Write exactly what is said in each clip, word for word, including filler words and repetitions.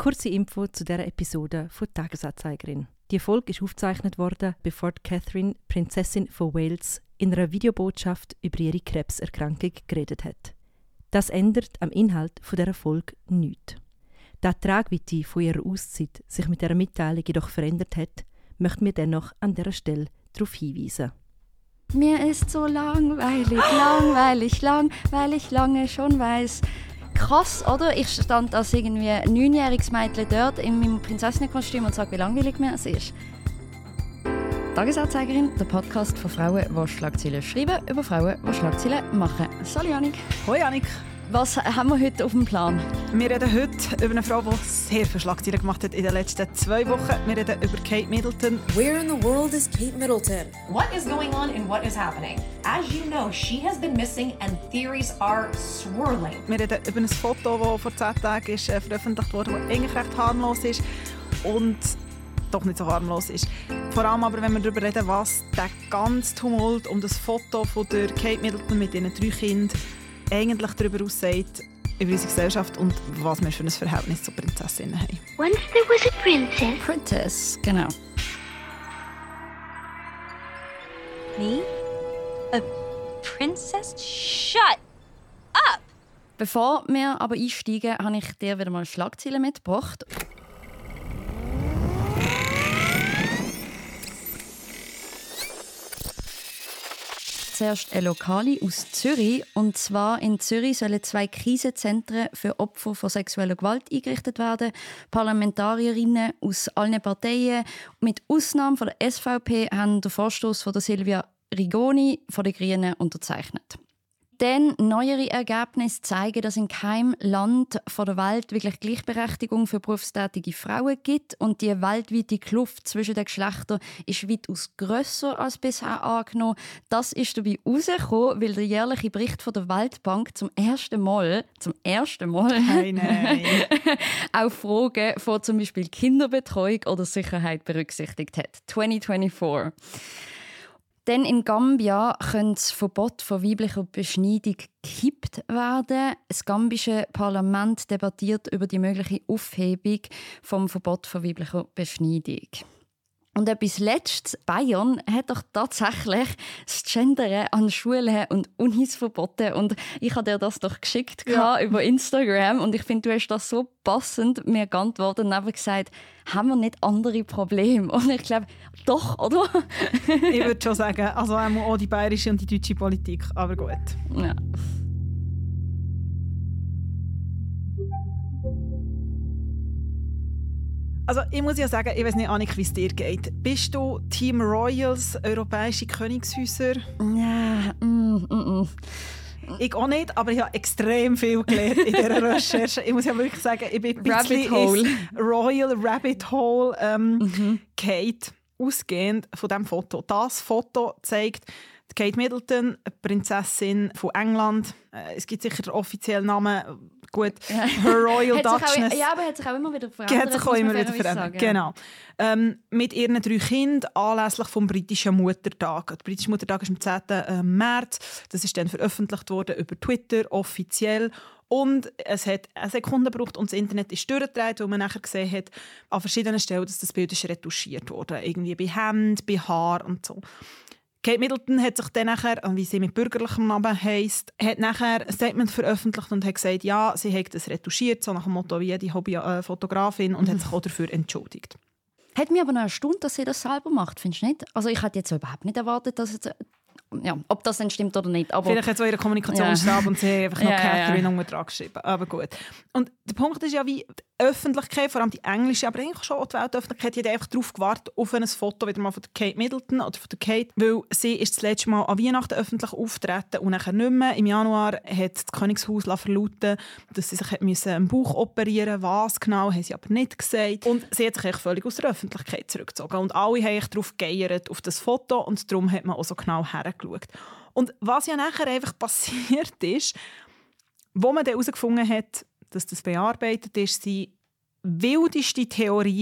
Kurze Info zu dieser Episode von «Tagesanzeigerin». Die Folge ist aufgezeichnet worden, bevor Catherine, Prinzessin von Wales, in einer Videobotschaft über ihre Krebserkrankung geredet hat. Das ändert am Inhalt dieser Folge nichts. Da die Tragweite von ihrer Auszeit sich mit dieser Mitteilung jedoch verändert hat, möchten wir dennoch an dieser Stelle darauf hinweisen. Mir ist so langweilig, langweilig, lang, weil ich lange schon weiß. Krass, oder? Ich stand als irgendwie ein neunjähriges Mädchen dort in meinem Prinzessinnenkostüm und sage, wie langweilig mir es ist. Tagesanzeigerin, der Podcast von Frauen, die Schlagzeilen schreiben, über Frauen, die Schlagzeilen machen. Salut Janik. Hoi Janik. Was haben wir heute auf dem Plan? Wir reden heute über eine Frau, die sehr viele Schlagzeilen gemacht hat in den letzten zwei Wochen. Wir reden über Kate Middleton. Where in the world is Kate Middleton? What is going on and what is happening? As you know, she has been missing and theories are swirling. Wir reden über ein Foto, das vor zehn Tagen ist, äh, veröffentlicht wurde, das eigentlich recht harmlos ist und doch nicht so harmlos ist. Vor allem aber, wenn wir darüber reden, was der ganze Tumult um das Foto von der Kate Middleton mit ihren drei Kindern eigentlich darüber aussagt, über unsere Gesellschaft und was wir für ein Verhältnis zu Prinzessinnen haben. Once there was a princess. Princess, genau. Me? A princess? Shut up! Bevor wir aber einsteigen, habe ich dir wieder mal Schlagzeilen mitgebracht. Zuerst eine Lokale aus Zürich. Und zwar in Zürich sollen zwei Krisenzentren für Opfer von sexueller Gewalt eingerichtet werden. Parlamentarierinnen aus allen Parteien, mit Ausnahme von der S V P, haben den Vorstoß von der Silvia Rigoni von den Grünen unterzeichnet. Denn neuere Ergebnisse zeigen, dass in keinem Land der Welt wirklich Gleichberechtigung für berufstätige Frauen gibt und die weltweite Kluft zwischen den Geschlechtern ist weitaus grösser als bisher angenommen. Das ist dabei herausgekommen, weil der jährliche Bericht von der Weltbank zum ersten Mal, zum ersten Mal Hey, nein. auch Fragen von zum Beispiel Kinderbetreuung oder Sicherheit berücksichtigt hat. zwanzig vierundzwanzig. Denn in Gambia könnte das Verbot von weiblicher Beschneidung gekippt werden. Das gambische Parlament debattiert über die mögliche Aufhebung vom Verbot von weiblicher Beschneidung. Und etwas Letztes, Bayern hat doch tatsächlich das Gendern an Schulen und Unis verboten. Und ich habe dir das doch geschickt Ja. über Instagram. Und ich finde, du hast das so passend mir geantwortet und einfach gesagt, haben wir nicht andere Probleme? Und ich glaube, doch, oder? Ich würde schon sagen, also auch die bayerische und die deutsche Politik, aber gut. Ja. Also ich muss ja sagen, ich weiß nicht, Annik, wie es dir geht. Bist du Team Royals, europäische Königshäuser? Ja, mm, mm, mm. Ich auch nicht, aber ich habe extrem viel gelernt in dieser Recherche. Ich muss ja wirklich sagen, ich bin ein bisschen Rabbit Hole. ins Royal Rabbit Hole ähm, Mhm. Kate, ausgehend von diesem Foto. Das Foto zeigt Kate Middleton, eine Prinzessin von England. Äh, es gibt sicher den offiziellen Namen. Gut, Her Royal Hat sich Duchess. auch, ja, aber hat sich auch immer wieder verändert. Hat sich auch muss man immer wieder fairerweise verändert. sagen. Genau. Ähm, mit ihren drei Kindern anlässlich vom britischen Muttertag. Der britische Muttertag ist am zehnten März. Das ist dann veröffentlicht worden über Twitter, offiziell. Und es hat eine Sekunde gebraucht und das Internet ist durchgedreht, weil man nachher gesehen hat, an verschiedenen Stellen, dass das Bild ist retuschiert wurde. Irgendwie bei Händen, bei Haar und so. Kate Middleton hat sich dann nachher, wie sie mit bürgerlichem Namen heisst, hat nachher ein Statement veröffentlicht und hat gesagt, ja, sie hat das retuschiert, so nach dem Motto wie die Hobbyfotografin, und hat sich auch dafür entschuldigt. Hat mich aber noch erstaunt, dass sie das selber macht, findest du nicht? Also ich hätte jetzt überhaupt nicht erwartet, dass es, ja, ob das dann stimmt oder nicht. Aber Vielleicht hat so ihre Kommunikationsstab Ja. und sie haben einfach noch Ja, ja, Catherine ja. unten dran geschrieben. Aber gut. Und der Punkt ist ja, wie die Öffentlichkeit, vor allem die englische, aber eigentlich schon auch die Weltöffentlichkeit, die hat einfach darauf gewartet, auf ein Foto wieder mal von der Kate Middleton oder von der Kate, weil sie ist das letzte Mal an Weihnachten öffentlich auftreten und nachher nicht mehr. Im Januar hat das Königshaus verlauten, dass sie sich müssen am Bauch operieren musste. Was genau, haben sie aber nicht gesagt. Und sie hat sich eigentlich völlig aus der Öffentlichkeit zurückgezogen. Und alle haben darauf geeiert, auf das Foto, und darum hat man auch so genau hergeschaut. Und was ja nachher einfach passiert ist, wo man dann herausgefunden hat, dass das bearbeitet ist, sind wildeste Theorien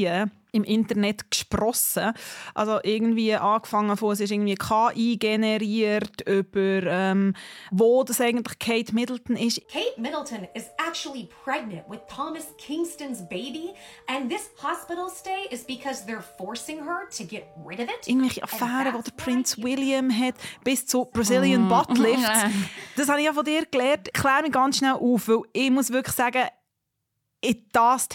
im Internet gesprossen. Also irgendwie angefangen von, es ist irgendwie K I generiert, über ähm, wo das eigentlich Kate Middleton ist. Kate Middleton is actually pregnant with Thomas Kingston's baby, and this hospital stay is because they're forcing her to get rid of it. Irgendwelche Affären, die der Prinz William hat, bis zu Brazilian mm. Butt Lifts. Das habe ich ja von dir gelernt. Klär mich ganz schnell auf, weil ich muss wirklich sagen, in das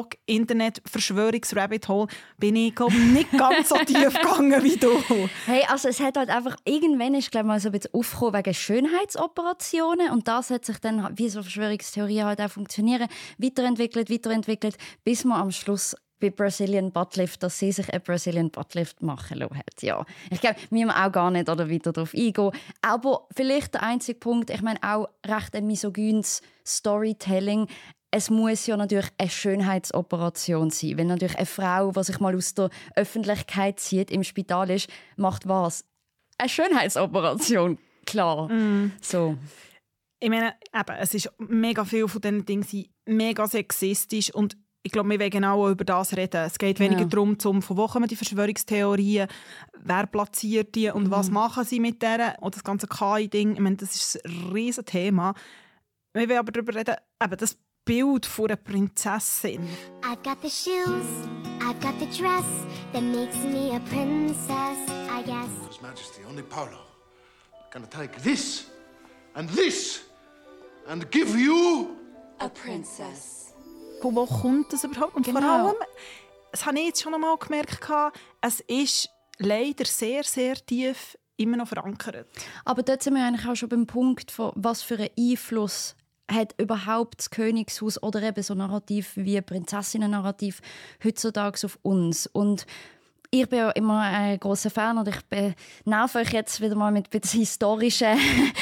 TikTok-Internet-Verschwörungs-Rabbit-Hole bin ich, glaube ich, nicht ganz so tief gegangen wie du. Hey, also es hat halt einfach, irgendwann ist, glaube ich, mal so ein bisschen aufgekommen wegen Schönheitsoperationen und das hat sich dann, wie so Verschwörungstheorien halt auch funktionieren, weiterentwickelt, weiterentwickelt, bis man am Schluss bei Brazilian Buttlift, dass sie sich einen Brazilian Buttlift machen lassen hat. Ja. Ich glaube, wir müssen auch gar nicht oder weiter darauf eingehen. Aber vielleicht der einzige Punkt, ich meine auch recht ein misogynes Storytelling. Es muss ja natürlich eine Schönheitsoperation sein. Wenn natürlich eine Frau, die sich mal aus der Öffentlichkeit zieht, im Spital ist, macht was? Eine Schönheitsoperation, klar. Mm. So. Ich meine, eben, es ist mega viel von diesen Dingen mega sexistisch und ich glaube, wir wollen genau über das reden. Es geht weniger ja. darum, zum, von wo kommen die Verschwörungstheorien, wer platziert die und mm. was machen sie mit denen und das ganze K I-Ding. Ich meine, das ist ein riesen Thema. Wir wollen aber darüber reden, eben das Bild von einer Prinzessin. I've got the shoes, I've got the dress that makes me a princess, I guess. His Majesty, only Paolo can take this and this and give you a princess. Von wo kommt das überhaupt? Und genau. vor allem, das habe ich jetzt schon einmal gemerkt, es ist leider sehr, sehr tief immer noch verankert. Aber dort sind wir eigentlich auch schon beim Punkt, von was für einen Einfluss hat überhaupt das Königshaus oder eben so Narrativ wie Prinzessinnen-Narrativ heutzutage auf uns. Und ich bin ja immer ein grosser Fan und ich nerv euch jetzt wieder mal mit ein bisschen historischen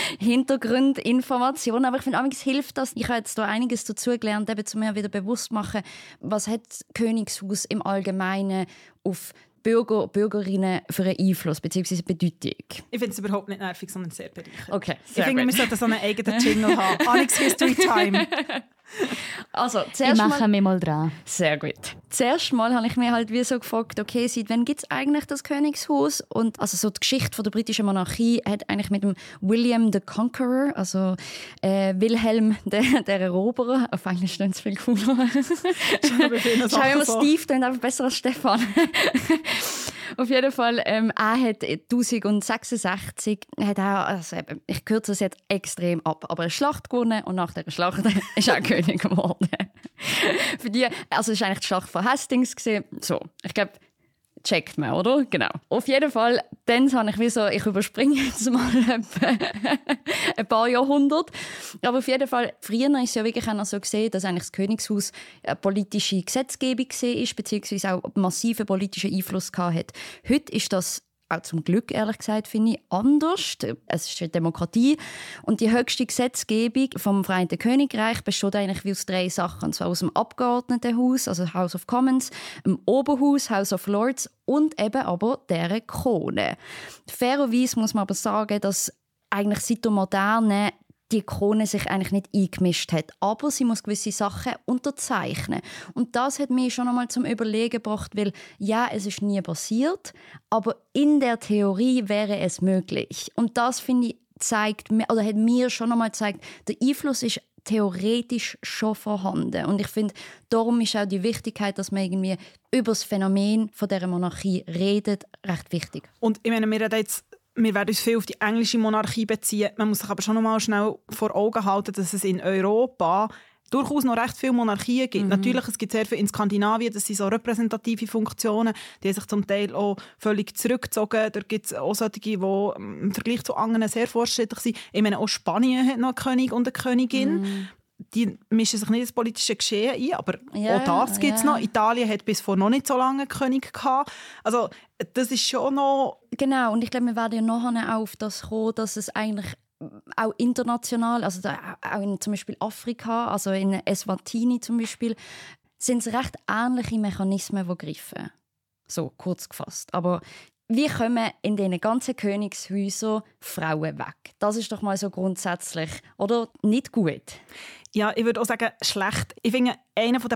Hintergrundinformationen. Aber ich finde, es hilft das. Ich habe jetzt da einiges dazu gelernt, eben zu mir wieder bewusst machen, was hat das Königshaus im Allgemeinen auf Bürger, Bürgerinnen für einen Einfluss bzw. Bedeutung? Ich finde es überhaupt nicht nervig, sondern sehr bereichernd. Okay, sehr ich finde, wir sollten so einen eigenen Jingle haben. Alex History Time. Also, ich mache mich mal dran. Sehr gut. Zuerst mal habe ich mir halt wie so gefragt, okay, seit wann gibt es eigentlich das Königshaus? Und also so die Geschichte von der britischen Monarchie hat eigentlich mit dem William the Conqueror, also äh, Wilhelm der, der Eroberer, auf Englisch steht es viel cooler. Schau immer, so. Steve klingt einfach besser als Stefan. Auf jeden Fall, ähm, er hat eintausendsechsundsechzig, hat er, also eben, ich kürze es jetzt extrem ab, aber eine Schlacht gewonnen und nach dieser Schlacht ist er König geworden. Für die, also es war eigentlich die Schlacht von Hastings gewesen. So, ich glaube, checkt man, oder? Genau. Auf jeden Fall, dann habe ich wie so, ich überspringe jetzt mal ein paar Jahrhunderte. Aber auf jeden Fall, früher ist es ja wirklich auch so gesehen, dass eigentlich das Königshaus eine politische Gesetzgebung war, beziehungsweise auch massiven politischen Einfluss hatte. Heute ist das auch zum Glück, ehrlich gesagt, finde ich, anders. Es ist eine Demokratie. Und die höchste Gesetzgebung vom Vereinten Königreich besteht eigentlich wie aus drei Sachen. Und zwar aus dem Abgeordnetenhaus, also House of Commons, dem Oberhaus, House of Lords und eben aber deren Krone. Fairerweise muss man aber sagen, dass eigentlich seit der Moderne die Krone sich eigentlich nicht eingemischt hat. Aber sie muss gewisse Sachen unterzeichnen. Und das hat mich schon einmal zum Überlegen gebracht, weil ja, es ist nie passiert, aber in der Theorie wäre es möglich. Und das, finde ich, zeigt, oder hat mir schon einmal gezeigt, der Einfluss ist theoretisch schon vorhanden. Und ich finde, darum ist auch die Wichtigkeit, dass man irgendwie über das Phänomen von dieser Monarchie redet, recht wichtig. Und ich meine, wir reden jetzt Wir werden uns viel auf die englische Monarchie beziehen. Man muss sich aber schon noch mal schnell vor Augen halten, dass es in Europa durchaus noch recht viele Monarchien gibt. Mhm. Natürlich, es gibt sehr viele in Skandinavien, das sind so repräsentative Funktionen, die haben sich zum Teil auch völlig zurückgezogen. Da gibt es auch solche, die im Vergleich zu anderen sehr fortschrittlich sind. Ich meine, auch Spanien hat noch einen König und eine Königin. Mhm. Die mischen sich nicht ins politische Geschehen ein, aber ja, auch das gibt es ja noch. Italien hat bis vor noch nicht so lange einen König gehabt. Also das ist schon noch... Genau, und ich glaube, wir werden ja nachher auch auf das kommen, dass es eigentlich auch international, also da, auch in zum Beispiel Afrika, also in Eswatini zum Beispiel, sind es recht ähnliche Mechanismen, die greifen. So, kurz gefasst. Aber wie kommen in diesen ganzen Königshäusern Frauen weg? Das ist doch mal so grundsätzlich, oder? Nicht gut. Ja, ich würde auch sagen, schlecht. Ich finde, einer der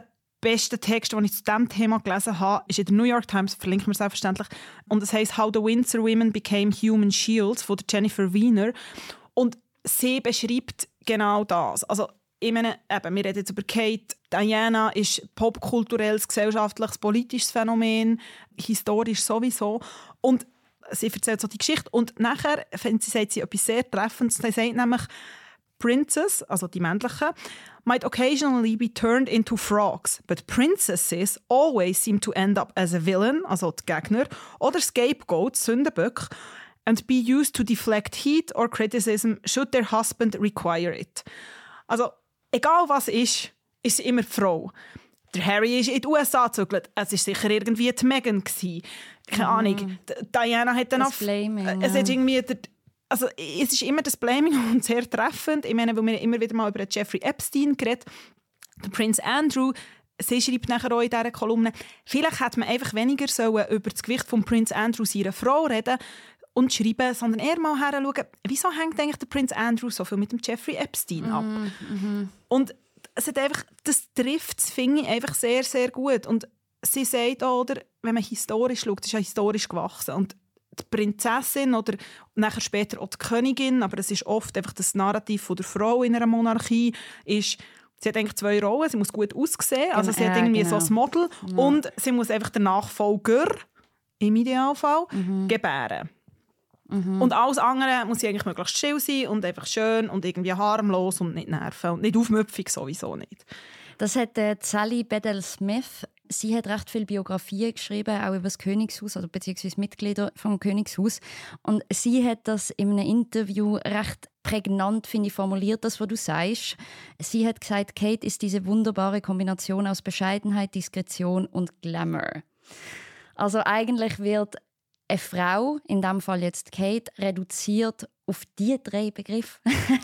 beste Text, den ich zu diesem Thema gelesen habe, ist in der New York Times, verlinken wir selbstverständlich. Und es heisst «How the Windsor Women Became Human Shields» von Jennifer Weiner. Und sie beschreibt genau das. Also, ich meine, eben, wir reden jetzt über Kate. Diana ist popkulturelles, gesellschaftliches, politisches Phänomen, historisch sowieso. Und sie erzählt so die Geschichte. Und nachher, sie sagt sie etwas sehr Treffendes. Sie sagt nämlich, Princess, also die männlichen, might occasionally be turned into frogs, but princesses always seem to end up as a villain, also die Gegner, oder scapegoat, Sündenböck, and be used to deflect heat or criticism should their husband require it. Also, egal was ist, ist sie immer die Frau. Der Harry ist in die U S A gezügelt. Es war sicher irgendwie die Meghan. Keine Ahnung. Mhm. Diana hat dann das auf... Blaming, es ja. ist irgendwie... Der, Also, es ist immer das Blaming und sehr treffend. Ich meine, weil wir immer wieder mal über Jeffrey Epstein geredet. Der Prince Andrew, sie schreibt nachher auch in dieser Kolumne, vielleicht hätte man einfach weniger sollen über das Gewicht von Prince Andrew seiner Frau reden und schreiben, sondern eher mal heranschauen, wieso hängt eigentlich der Prince Andrew so viel mit dem Jeffrey Epstein ab? Mm-hmm. Und es hat einfach, das trifft das finde ich einfach sehr, sehr gut. Und sie sagt auch, oder, wenn man historisch schaut, das ist ja historisch gewachsen. Und die Prinzessin oder nachher später auch die Königin, aber es ist oft einfach das Narrativ von der Frau in einer Monarchie, ist, sie hat eigentlich zwei Rollen, sie muss gut aussehen, also sie hat irgendwie ja, genau. so ein Model ja. und sie muss einfach den Nachfolger, im Idealfall, mhm. gebären. Mhm. Und alles andere muss sie eigentlich möglichst still sein und einfach schön und irgendwie harmlos und nicht nerven und nicht aufmüpfig sowieso nicht. Das hat äh, Sally Bedell-Smith. Sie hat recht viele Biografien geschrieben, auch über das Königshaus, also beziehungsweise Mitglieder vom Königshaus. Und sie hat das in einem Interview recht prägnant, finde ich, formuliert, das, was du sagst. Sie hat gesagt, Kate ist diese wunderbare Kombination aus Bescheidenheit, Diskretion und Glamour. Also eigentlich wird eine Frau, in diesem Fall jetzt Kate, reduziert auf diese drei Begriffe.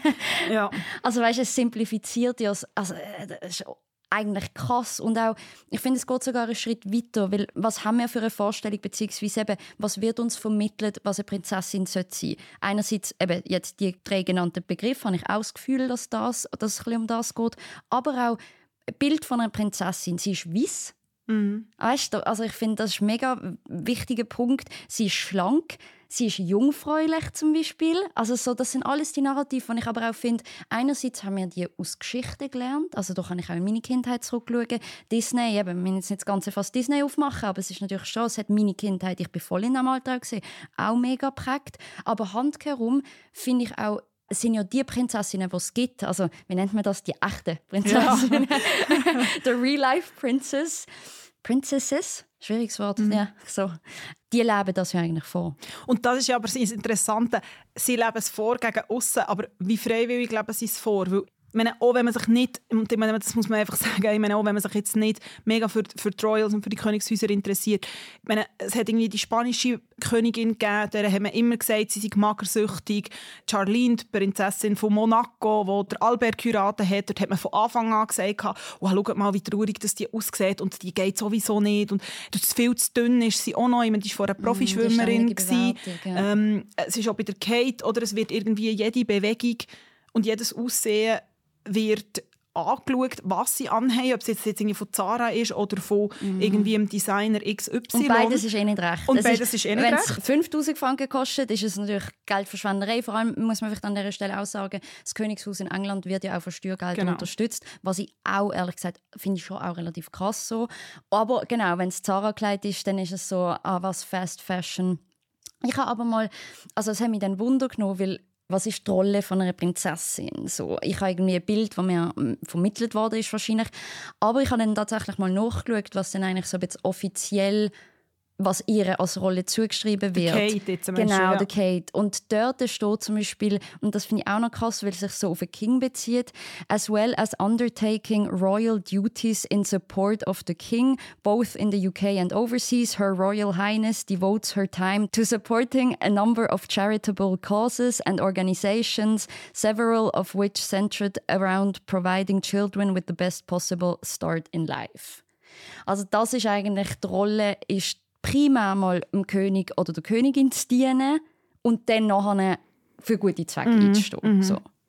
Ja. Also weißt, es simplifiziert ja, also das ist eigentlich krass. Und auch, ich finde, es geht sogar einen Schritt weiter, weil was haben wir für eine Vorstellung, beziehungsweise eben, was wird uns vermittelt, was eine Prinzessin sollte sein? Einerseits eben jetzt die drei genannten Begriffe, habe ich auch das Gefühl, dass, das, dass es ein bisschen um das geht, aber auch ein Bild von einer Prinzessin, sie ist weiss. Mhm. Weißt du, also ich finde, das ist ein mega wichtiger Punkt. Sie ist schlank, sie ist jungfräulich zum Beispiel. Also so, das sind alles die Narrative, die ich aber auch finde, einerseits haben wir die aus Geschichten gelernt, also da kann ich auch in meine Kindheit zurückschauen. Disney, eben, wir müssen jetzt nicht das Ganze fast Disney aufmachen, aber es ist natürlich schon, es hat meine Kindheit, ich bin voll in diesem Alter gesehen, auch mega geprägt. Aber handkehrum finde ich auch, es sind ja die Prinzessinnen, die es gibt. Also, wie nennt man das? Die echten Prinzessinnen. Ja. The Real-Life Princess. Princesses? Schwieriges Wort. Mhm. Ja, so. Die leben das ja eigentlich vor. Und das ist ja aber das Interessante. Sie leben es vor gegen aussen, aber wie freiwillig leben sie es vor? Weil, ich meine, auch wenn man sich nicht, und ich meine, das muss man einfach sagen, ich meine, auch wenn man sich jetzt nicht mega für, für die Royals und für die Königshäuser interessiert. Ich meine, es hat irgendwie die spanische Königin gegeben, der hat man immer gesagt, sie sei magersüchtig. Charlene, die Prinzessin von Monaco, wo der Albert geheiratet hat, dort hat man von Anfang an gesagt, oh, schaut mal, wie traurig das die aussieht und die geht sowieso nicht. Und dass es viel zu dünn ist, sie auch noch, ich meine, die war vorher Profischwimmerin. Mm, ja. ähm, es ist auch bei der Kate, oder es wird irgendwie jede Bewegung und jedes Aussehen wird angeschaut, was sie anhaben, ob es jetzt, jetzt irgendwie von Zara ist oder von mm. irgendwie einem Designer X Y. Und beides ist eh nicht recht. Und beides ist, ist eh nicht recht. Wenn es fünftausend Franken kostet, ist es natürlich Geldverschwenderei. Vor allem muss man vielleicht an dieser Stelle auch sagen, das Königshaus in England wird ja auch von Steuergeldern genau. unterstützt, was ich auch, ehrlich gesagt, finde ich schon auch relativ krass so. Aber genau, wenn es Zara-Kleid ist, dann ist es so, ah, was Fast Fashion. Ich habe aber mal, also es hat mich dann Wunder genommen, weil was ist die Rolle von einer Prinzessin? So, ich habe irgendwie ein Bild, das mir vermittelt worden ist wahrscheinlich. Aber ich habe dann tatsächlich mal nachgeschaut, was denn eigentlich so ein bisschen offiziell, was ihr als Rolle zugeschrieben wird. Die Kate jetzt zum Genau, ja. der Kate. Und dort steht zum Beispiel, und das finde ich auch noch krass, weil es sich so auf den King bezieht, as well as undertaking royal duties in support of the King, both in the U K and overseas, Her Royal Highness devotes her time to supporting a number of charitable causes and organizations, several of which centered around providing children with the best possible start in life. Also das ist eigentlich, die Rolle ist primär mal dem König oder der Königin zu dienen und dann nachher für gute Zwecke mm, einzustehen. Mm. So.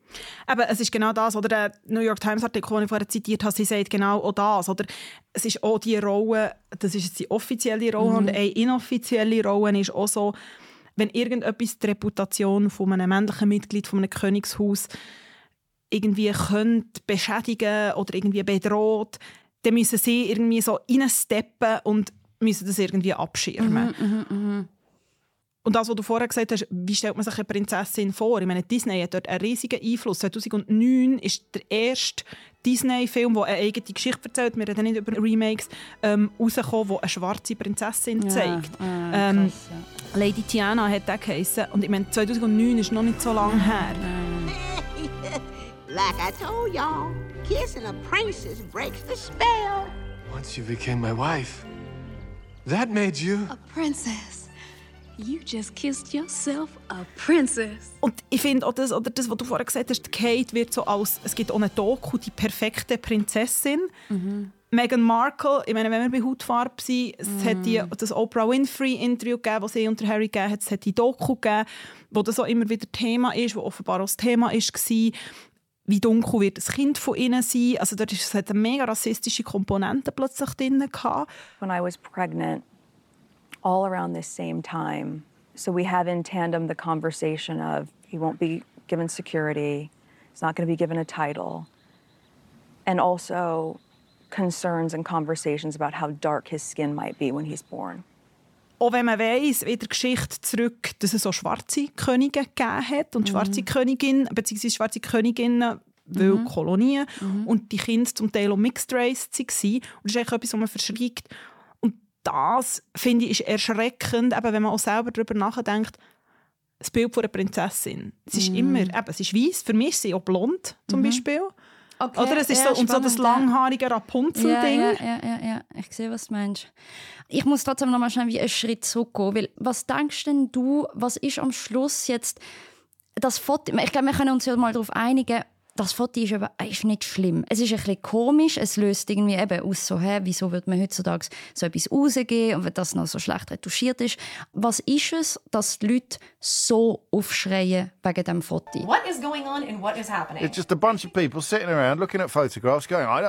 Aber es ist genau das, oder der New York Times Artikel, den ich vorher zitiert habe, sie sagt genau auch das, oder? Es ist auch die Rolle, das ist jetzt die offizielle Rolle, mhm. und eine inoffizielle Rolle ist auch so, wenn irgendetwas die Reputation von einem männlichen Mitglied von einem Königshaus irgendwie könnte beschädigen oder irgendwie bedroht, dann müssen sie irgendwie so reinsteppen und müssen das irgendwie abschirmen. Mhm, mh, mh. Und das, was du vorher gesagt hast, wie stellt man sich eine Prinzessin vor? Ich meine, Disney hat dort einen riesigen Einfluss. zweitausendneun ist der erste Disney-Film, der eine eigene Geschichte erzählt, wir reden nicht über Remakes, ähm, rausgekommen, der eine schwarze Prinzessin zeigt. Ja, äh, ähm, krass, ja. Lady Tiana hat das geheissen. Und ich meine, zweitausendneun ist noch nicht so lange her. Like I told y'all, kissing a princess breaks the spell. Once you became my wife, that made you A princess. You just kissed yourself a princess. Und ich finde auch das, oder das, was du vorher gesagt hast, Kate wird so als, es gibt auch eine Doku, die perfekte Prinzessin. Mhm. Meghan Markle, ich meine, wenn wir bei Hautfarbe sind, es Mhm. hat die, das Oprah Winfrey-Interview gegeben, das sie unter Harry gegeben hat, es hat die Doku gegeben, wo das auch immer wieder Thema ist, wo offenbar auch das Thema war, wie dunkel wird das Kind von ihnen sein. Also dort ist, es hat eine mega rassistische Komponente plötzlich drin gehabt. When I was pregnant, all around this same time. So we have in tandem the conversation of he won't be given security, he's not going to be given a title, and also concerns and conversations about how dark his skin might be when he's born. Auch wenn man weiss, in der Geschichte zurück, dass es so schwarze Könige gegeben hat und mhm. schwarze Königinnen, beziehungsweise schwarze Königinnen, weil mhm. Kolonien, mhm. und die Kinder zum Teil auch Mixed Race waren. Und das ist eigentlich etwas, was man verschweigt. Das, finde ich, ist erschreckend, eben, wenn man auch selber darüber nachdenkt, das Bild von einer Prinzessin. Es ist mm. immer, eben, es ist weiss, für mich ist sie auch blond, zum mm-hmm. Beispiel. Okay, Oder es ist ja, so, und so das langhaarige Rapunzel-Ding. Ja, ja, ja, ja, ja, ich sehe, was du meinst. Ich muss trotzdem noch mal schnell wie einen Schritt zurückgehen, weil was denkst denn du, was ist am Schluss jetzt das Foto? Ich glaube, wir können uns ja mal darauf einigen, das Foto ist, aber, ist nicht schlimm. Es ist ein bisschen komisch. Es löst irgendwie eben aus, so, hä, wieso wird man heutzutage so etwas rausgeben und wenn das noch so schlecht retuschiert ist. Was ist es, dass die Leute so aufschreien wegen diesem Foto? What is going on and what is happening? It's just a bunch of people sitting around looking at photographs going, I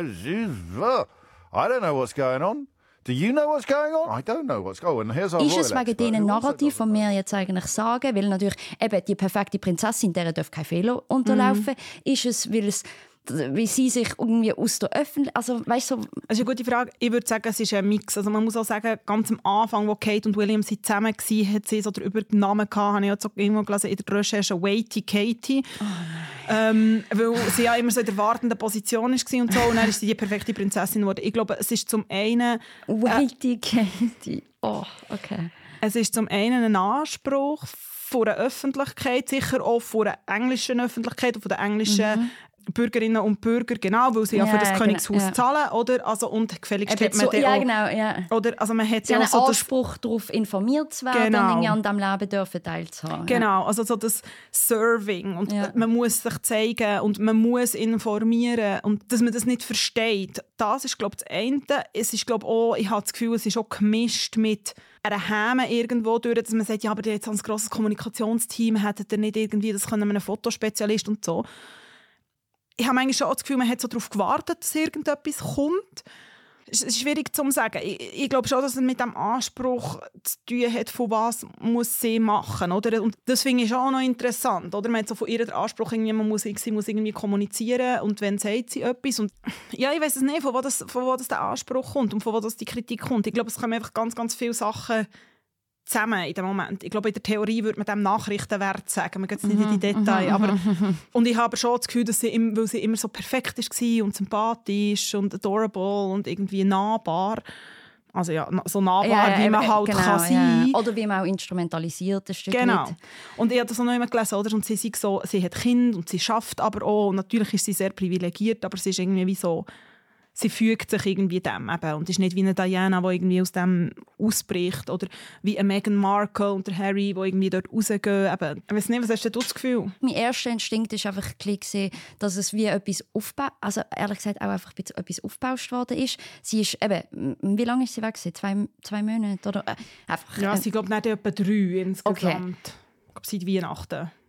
don't, I don't know what's going on. Do you know what's going on? I don't know what's going on. Here's our ist es wegen diesen also Narrativ, die wir jetzt eigentlich sagen, weil natürlich eben die perfekte Prinzessin, der darf kein Fehler unterlaufen. Mm. Ist es, weil es, wie sie sich irgendwie aus der Öffentlichkeit, also weißt du, so. Das ist eine gute Frage. Ich würde sagen, es ist ein Mix. Also man muss auch sagen, ganz am Anfang, wo Kate und William sie zusammen waren, hat sie so den Übernamen gehabt, habe ich auch irgendwo gelesen in der Recherche, Waity Katie. Oh ähm, weil sie ja immer so in der wartenden Position war und so. Und dann ist sie die perfekte Prinzessin geworden. Ich glaube, es ist zum einen... Waity äh, Katie. Oh, okay. Es ist zum einen ein Anspruch von der Öffentlichkeit, sicher auch von der englischen Öffentlichkeit und von der englischen... Mhm. Bürgerinnen und Bürger, genau, weil sie ja, ja für das Königshaus genau, ja. zahlen, oder? Also, und gefälligst hat man so, ja, auch, genau, ja. Oder, also man hat sie ja haben auch so einen Anspruch darauf, informiert zu werden genau. und an diesem Leben dürfen teilzuhaben. Genau, also so das Serving und ja. man muss sich zeigen und man muss informieren und dass man das nicht versteht, das ist, glaube ich, das eine. Es ist, glaube auch, ich habe das Gefühl, es ist auch gemischt mit einer Häme irgendwo durch, dass man sagt, ja, aber jetzt ein grosses Kommunikationsteam, hättet ihr nicht irgendwie, das können wir einen Fotospezialist und so. Ich habe manchmal schon das Gefühl, man hat so darauf gewartet, dass irgendetwas kommt. Es ist schwierig zu sagen. Ich, ich glaube schon, dass es mit dem Anspruch zu tun hat, von was muss sie machen. Oder? Und das finde ich schon auch noch interessant. Oder? Man hat so von ihr den Anspruch, irgendwie, man muss, sie muss irgendwie kommunizieren und wenn sagt sie etwas. Und ja, ich weiß es nicht, von wo, das, von wo das der Anspruch kommt und von wo das die Kritik kommt. Ich glaube, es kommen einfach ganz, ganz viele Sachen zusammen in dem Moment. Ich glaube, in der Theorie würde man dem Nachrichtenwert sagen. Man geht jetzt nicht in die Details. Aber, und ich habe schon das Gefühl, dass sie, weil sie immer so perfekt war und sympathisch und adorable und irgendwie nahbar. Also ja, so nahbar, ja, ja, wie man halt genau, kann sein. Ja. Oder wie man auch instrumentalisiert ein Stück Genau. Mit. Und ich habe das auch noch immer gelesen. Oder? Und sie, sie, so, sie hat Kinder und sie schafft aber auch. Und natürlich ist sie sehr privilegiert, aber sie ist irgendwie wie so... Sie fügt sich irgendwie dem eben und ist nicht wie eine Diana, die irgendwie aus dem ausbricht oder wie eine Meghan Markle und der Harry, die irgendwie dort rausgehen. Eben. Ich weiss nicht, was hast du das Gefühl? Mein erster Instinkt war einfach, dass es wie etwas aufgebaut, also ehrlich gesagt auch einfach etwas aufgebaut worden ist. Sie ist eben, wie lange ist sie weg? Zwei, zwei Monate? Oder, äh, einfach, ja, sie glaube ich etwa drei insgesamt. Okay. Ich glaube, seit Weihnachten.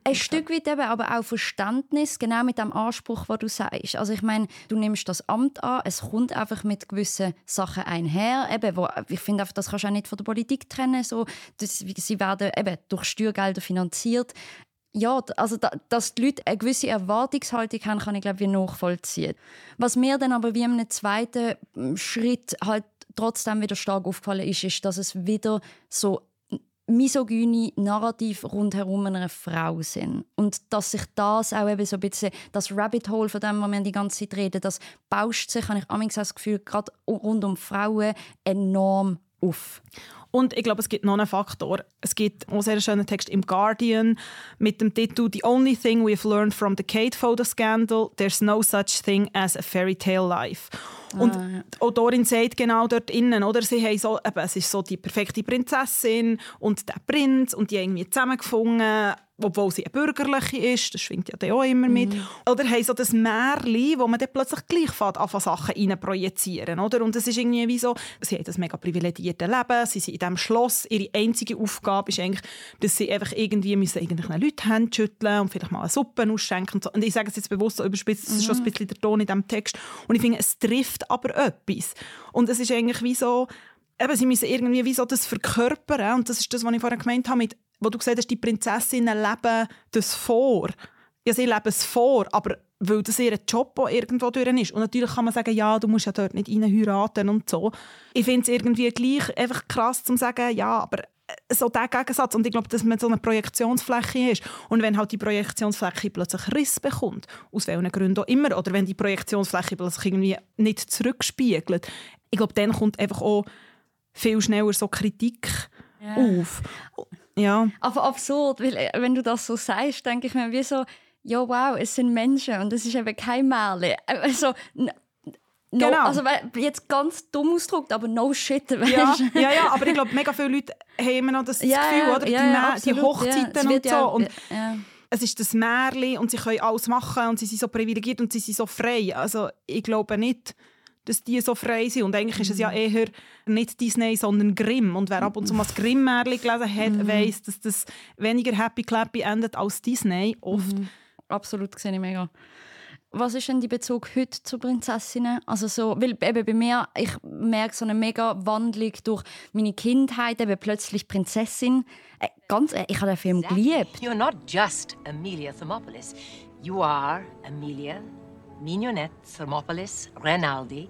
Ein Stück weit eben, aber auch Verständnis, genau mit dem Anspruch, den du sagst. Also ich meine, du nimmst das Amt an, es kommt einfach mit gewissen Sachen einher. Eben, wo, ich finde, das kannst du auch nicht von der Politik trennen. So, das, sie werden eben durch Steuergelder finanziert. Ja, also da, dass die Leute eine gewisse Erwartungshaltung haben, kann ich glaube ich nachvollziehen. Was mir dann aber wie in einem zweiten Schritt halt trotzdem wieder stark aufgefallen ist, ist, dass es wieder so misogyne Narrativ rundherum einer Frau sind. Und dass sich das auch eben so ein bisschen, das Rabbit Hole, von dem wir die ganze Zeit reden, das bauscht sich, habe ich manchmal das Gefühl, gerade rund um Frauen enorm auf. Und ich glaube, es gibt noch einen Faktor. Es gibt auch einen sehr schönen Text im Guardian mit dem Titel «The only thing we've learned from the Kate photo scandal, there's no such thing as a fairy tale life». Und ah, ja. die Autorin sagt genau dort innen, oder? Sie haben so, eben, es ist so die perfekte Prinzessin und der Prinz und die haben irgendwie zusammengefunden, obwohl sie eine bürgerliche ist, das schwingt ja dann auch immer mit. Mhm. Oder haben so das Märchen, wo man dann plötzlich gleich fängt, an Sachen rein projizieren, oder? Und es ist irgendwie wie so, sie haben das mega privilegierte Leben, sie sind in diesem Schloss, ihre einzige Aufgabe ist eigentlich, dass sie einfach irgendwie müssen irgendwelchen Leuten Hände schütteln und vielleicht mal eine Suppe ausschenken. Und, so. Und ich sage es jetzt bewusst so überspitzt, das ist schon ein bisschen der Ton in diesem Text. Und ich finde, es trifft aber etwas. Und es ist eigentlich wie so, eben, sie müssen irgendwie wie so das verkörpern. Und das ist das, was ich vorhin gemeint habe, mit, wo du gesagt hast, die Prinzessinnen leben das vor. Ja, sie leben es vor, aber weil das ihr Job auch irgendwo durch ist. Und natürlich kann man sagen, ja, du musst ja dort nicht rein heiraten und so. Ich finde es irgendwie gleich einfach krass zu sagen, ja, aber so der Gegensatz. Und ich glaube, dass man so eine Projektionsfläche ist. Und wenn halt die Projektionsfläche plötzlich Riss bekommt, aus welchen Gründen auch immer, oder wenn die Projektionsfläche plötzlich irgendwie nicht zurückspiegelt, ich glaube, dann kommt einfach auch viel schneller so Kritik ja. auf. Ja. Aber absurd, weil wenn du das so sagst, denke ich mir wie so, ja wow, es sind Menschen und es ist eben kein Märchen. Also, no, genau. Also jetzt ganz dumm ausgedrückt, aber no shit. Ja, ja, ja, aber ich glaube, mega viele Leute haben immer noch das ja, Gefühl, oder? Ja, die, ja, die Hochzeiten ja. und so. Ja, und ja. Es ist das Märchen und sie können alles machen und sie sind so privilegiert und sie sind so frei. Also ich glaube nicht, dass die so frei sind. Und eigentlich ist es ja eher nicht Disney, sondern Grimm. Und wer ab und zu mal das Grimm-Märchen gelesen hat, mhm. weiss, dass das weniger happy-clappy endet als Disney. Oft. Mhm. Absolut, sehe ich mega. Was ist denn der Bezug heute zu Prinzessinnen? Also so, weil eben bei mir, ich merke so eine mega Wandlung durch meine Kindheit, eben plötzlich Prinzessin. Äh, ganz, äh, ich habe den Film exactly. geliebt. You're not just Amelia Thermopolis. You are Amelia Mignonette Thermopolis Rinaldi,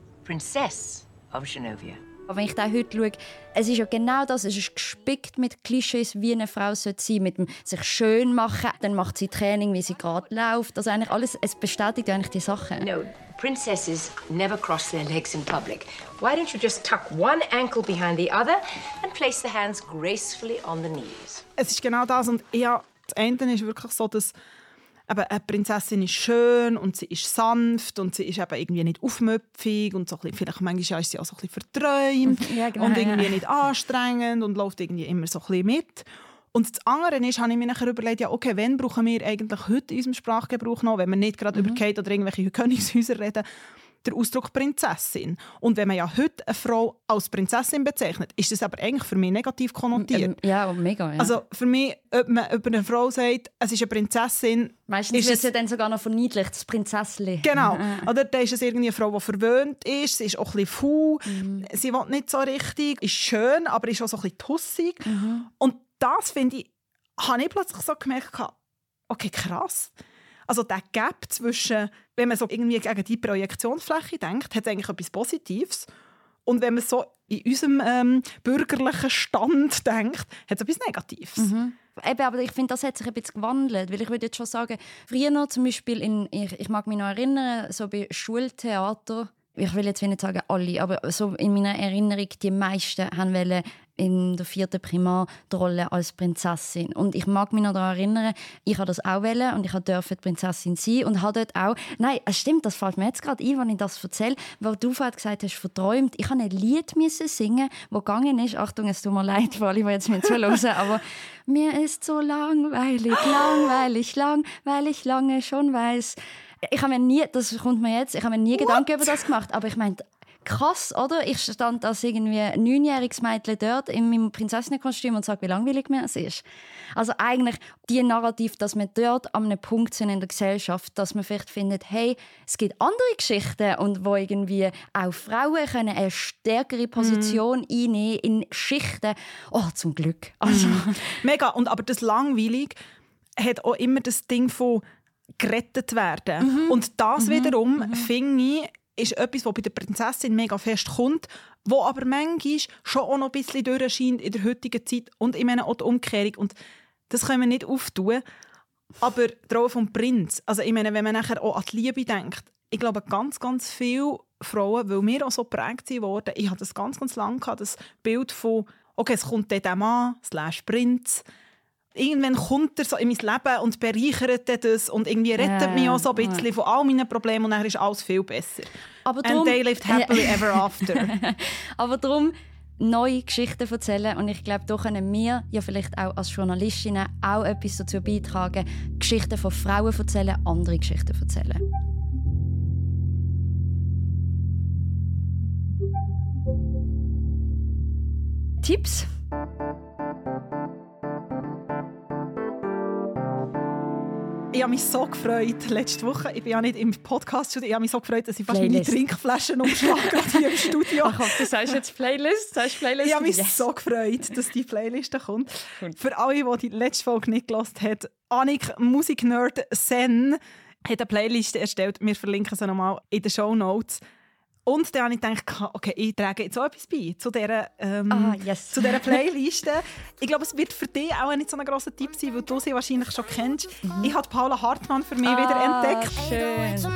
Princess of Genovia. Aber wenn ich da heute schaue, es ist ja genau das, es ist gespickt mit Klischees, wie eine Frau sein sollte, mit dem sich schön machen, dann macht sie Training, wie sie gerade läuft. Also eigentlich alles, es bestätigt eigentlich die Sachen. No, princesses never cross their legs in public. Why don't you just tuck one ankle behind the other and place the hands gracefully on the knees? Es ist genau das und ja, das eine ist wirklich so, dass eben eine Prinzessin ist schön und sie ist sanft und sie ist eben irgendwie nicht aufmüpfig und so ein bisschen, vielleicht manchmal ist sie auch so ein bisschen verträumt ja, genau, und irgendwie ja. nicht anstrengend und läuft irgendwie immer so ein bisschen mit. Und das andere ist, habe ich mir nachher überlegt, ja, okay, wann brauchen wir eigentlich heute in unserem Sprachgebrauch noch, wenn wir nicht gerade mhm. über Kate oder irgendwelche Königshäuser reden, der Ausdruck Prinzessin. Und wenn man ja heute eine Frau als Prinzessin bezeichnet, ist das aber eigentlich für mich negativ konnotiert. Ja, mega. Ja. Also für mich, ob man über eine Frau sagt, es ist eine Prinzessin. Meistens wird sie dann sogar noch verniedlicht, das Prinzesschen. Genau. Oder dann ist es irgendwie eine Frau, die verwöhnt ist, sie ist auch ein bisschen faul, mhm. sie will nicht so richtig, ist schön, aber ist auch so ein bisschen tussig. Mhm. Und das, finde ich, habe ich plötzlich so gemerkt, okay, krass. Also der Gap zwischen, wenn man so irgendwie gegen die Projektionsfläche denkt, hat es eigentlich etwas Positives. Und wenn man so in unserem ähm, bürgerlichen Stand denkt, hat es etwas Negatives. Mhm. Eben, aber ich finde, das hat sich ein bisschen gewandelt. Weil ich würde jetzt schon sagen, früher noch zum Beispiel, in, ich, ich mag mich noch erinnern, so bei Schultheater, ich will jetzt nicht sagen alle, aber so in meiner Erinnerung, die meisten haben wollen in der vierten Primar die Rolle als Prinzessin. Und ich mag mich noch daran erinnern, ich habe das auch wollen und ich durfte die Prinzessin sein und habe dort auch, nein, es stimmt, das fällt mir jetzt gerade ein, wenn ich das erzähle, weil du vorhin gesagt hast, verträumt. Ich habe ein Lied müssen singen, das gegangen ist, Achtung, es tut mir leid für alle, die jetzt mir zuhören, aber mir ist so langweilig, langweilig, lang, weil ich lange schon weiß. Ich habe mir nie, das kommt mir jetzt, ich habe mir nie What? Gedanken über das gemacht, aber ich meine, krass, oder? Ich stand als irgendwie ein neunjähriges Mädchen dort in meinem Prinzessinnenkostüm und sage, wie langweilig mir es ist. Also eigentlich die Narrativ, dass wir dort an einem Punkt sind in der Gesellschaft, dass man vielleicht findet, hey, es gibt andere Geschichten und wo irgendwie auch Frauen können eine stärkere Position mm. einnehmen in Schichten. Oh, zum Glück. Also. Mm. Mega. Und aber das langweilig hat auch immer das Ding von gerettet werden. Mhm. Und das mhm. wiederum, mhm. finde ich, ist etwas, was bei der Prinzessin mega fest kommt, wo aber manchmal schon auch noch ein bisschen durchscheint in der heutigen Zeit und ich meine auch die Umkehrung. Und das können wir nicht auftun. Aber die Rolle vom Prinz, also ich meine, wenn man nachher auch an die Liebe denkt, ich glaube, ganz, ganz viele Frauen, weil wir auch so geprägt wurden, ich hatte das ganz, ganz lange gehabt, das Bild von, okay, es kommt dann der Mann, slash Prinz, irgendwann kommt er so in mein Leben und bereichert das und irgendwie rettet yeah, mich auch so ein bisschen yeah. von all meinen Problemen und dann ist alles viel besser. Aber And drum, they lived happily ever after. Aber darum neue Geschichten erzählen und ich glaube, da können wir ja vielleicht auch als Journalistinnen auch etwas dazu beitragen, Geschichten von Frauen erzählen, andere Geschichten erzählen. Tipps? Ich habe mich so gefreut, letzte Woche, ich bin ja nicht im Podcast, ich habe mich so gefreut, dass ich fast Playlist. meine Trinkflaschen umschlage hier im Studio. Ach, du sagst jetzt Playlist? Sagst Playlist? Ich habe mich yes. so gefreut, dass die Playlist kommt. Cool. Für alle, die die letzte Folge nicht gehört haben, Annik, Musiknerd Sen, hat eine Playlist erstellt. Wir verlinken sie nochmal in den Shownotes. Und dann habe ich gedacht, okay, ich trage jetzt auch etwas bei zu dieser, ähm, ah, yes. zu dieser Playliste. Ich glaube, es wird für dich auch nicht so ein grosser Tipp sein, weil du sie wahrscheinlich schon kennst. Mhm. Ich habe Paula Hartmann für mich ah, wieder entdeckt. Schön.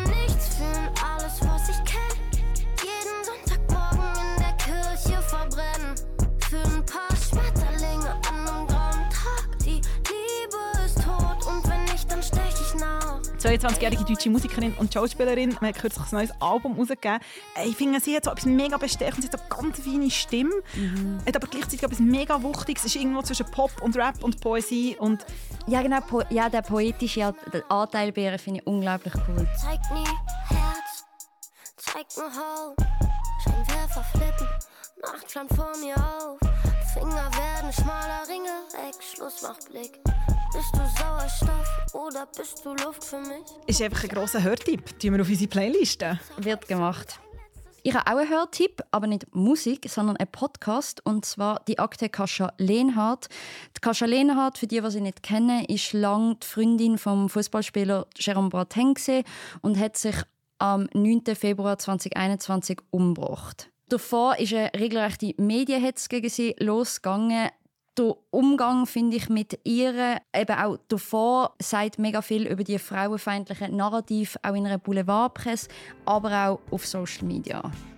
Alles, was ich kenn. Jeden Sonntagmorgen in der Kirche verbrennen. Für ein paar Schmetterlinge an einem grauen Tag. Die Liebe ist tot und wenn nicht, dann stech ich nach. zweiundzwanzigjährige deutsche Musikerin und Schauspielerin. Man hat kürzlich ein neues Album herausgegeben. Ich finde, sie hat so etwas mega Bestechendes, sie hat so eine ganz feine Stimme. Mhm. Hat aber gleichzeitig etwas mega Wuchtiges. Es ist irgendwo zwischen Pop und Rap und Poesie. Und ja, genau. Po- ja, der poetische Anteil bei ihr finde ich unglaublich cool. Zeig nie Herz, zeig nur Haut. Scheinwerfer flippen, Nachtplan vor mir auf. Finger werden schmaler, Ringe weg, Schluss macht Blick. Bist du Sauerstoff oder bist du Luft für mich? Ist einfach ein grosser Hörtipp. Tun wir auf unsere Playliste. Wird gemacht. Ich habe auch einen Hörtipp, aber nicht Musik, sondern einen Podcast. Und zwar die Akte Kasia Lehnhardt. Die Kasia Lehnhardt, für die, die sie nicht kennen, ist lange die Freundin vom Fußballspieler Jérôme Boateng und hat sich am neunten Februar zweitausendeinundzwanzig umgebracht. Davor ist eine regelrechte Medienhetze gegen sie losgegangen. Der Umgang, finde ich, mit ihr, eben auch davor, sagt mega viel über die frauenfeindlichen Narrative, auch in einer Boulevardpresse, aber auch auf Social Media.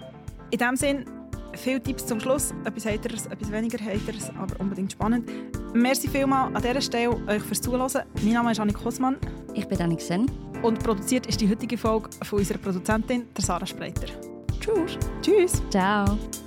In diesem Sinne, viele Tipps zum Schluss. Etwas Heiteres, etwas weniger Heiteres, aber unbedingt spannend. Merci vielmals an dieser Stelle euch fürs Zuhören. Mein Name ist Annik Hosmann. Ich bin Annik Sen. Und produziert ist die heutige Folge von unserer Produzentin, der Sarah Spreiter. Tschüss. Tschüss. Ciao.